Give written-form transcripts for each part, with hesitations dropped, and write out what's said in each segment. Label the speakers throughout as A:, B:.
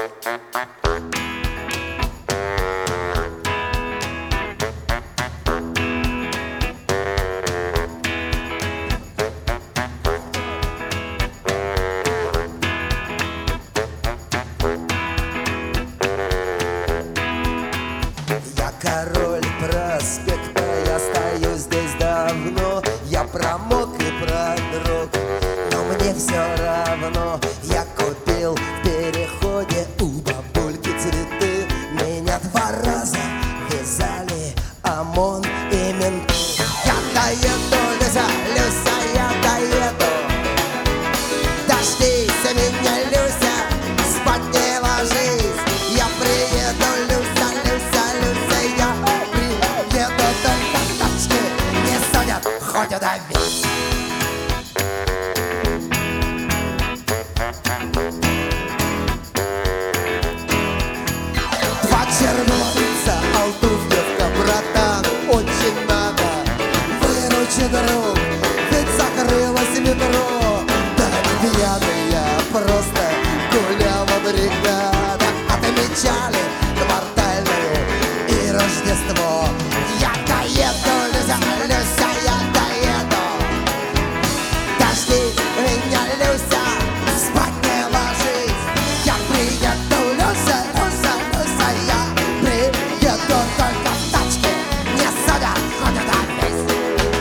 A: Я король проспекта, я стою здесь давно. Я промок и продрог, но мне все равно. Я купил в переходе у бабульки цветы. Меня 2 раза вязали ОМОН и менты. Я доеду, Люся, Люся, я доеду. Дождись меня, Люся, спать не ложись. Я приеду, Люся, Люся, Люся, я приеду. Только тачки не судят, хоть удавись. Два червонца, алтуфьевка, братан, очень надо. Выручи, друг, ведь закрылось метро. Да не пьяный я, просто гуляла бригада. Отмечали квартальную и Рождество. Я доеду, Люся, Люся, я доеду. Дожди меня, Люся, спать не ложись. Я приеду, Люся, Люся, Люся, я приеду. Только в тачке не судят, хоть удавись.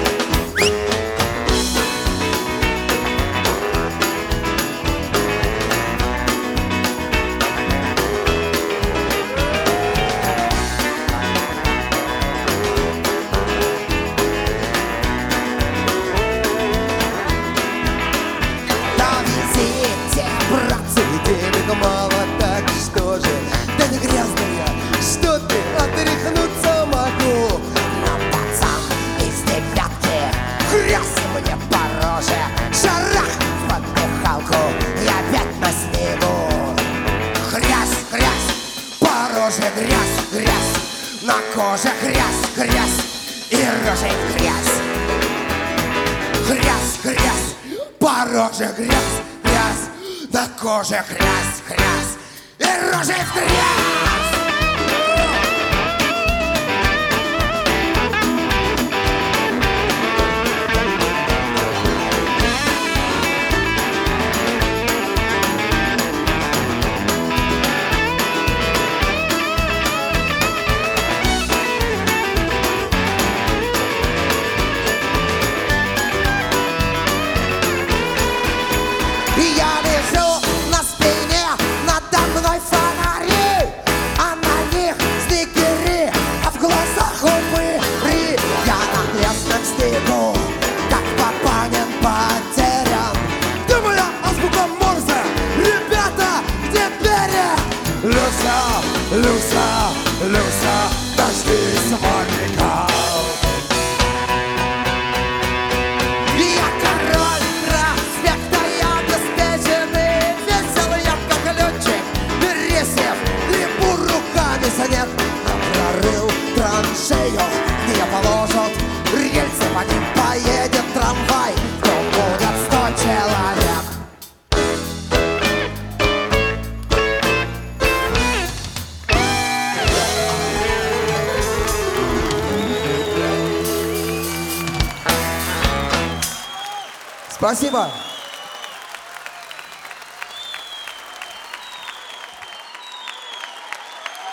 A: На визите, братцы, денег мало, так что же? Да не грязная, что ты, отряхнуться могу. Но пацан из 9-ки хрясь мне по роже. Шарах в поддыхалку, я опять на снегу. Хрясь, хрясь, по роже грязь, грязь. На коже грязь, грязь и рожей в грязь. Грязь, грязь, по роже грязь, грязь, на коже грязь, грязь и рожей в грязь. И я лежу на спине, надо мной фонари, а на них снегири, а в глазах упыри. Я на местном снегу, как Папанин потерян. Где моя азбука Морзе? Ребята, где перья? Люся, Люся, Люся, дождись маленька. Я король проспекта, я обеспеченный, веселый я как летчик, пересев, гребу руками сонет. Прорыл траншею, где положат рельсы, по ним поедет трамвай, то будет 100 человек. Спасибо.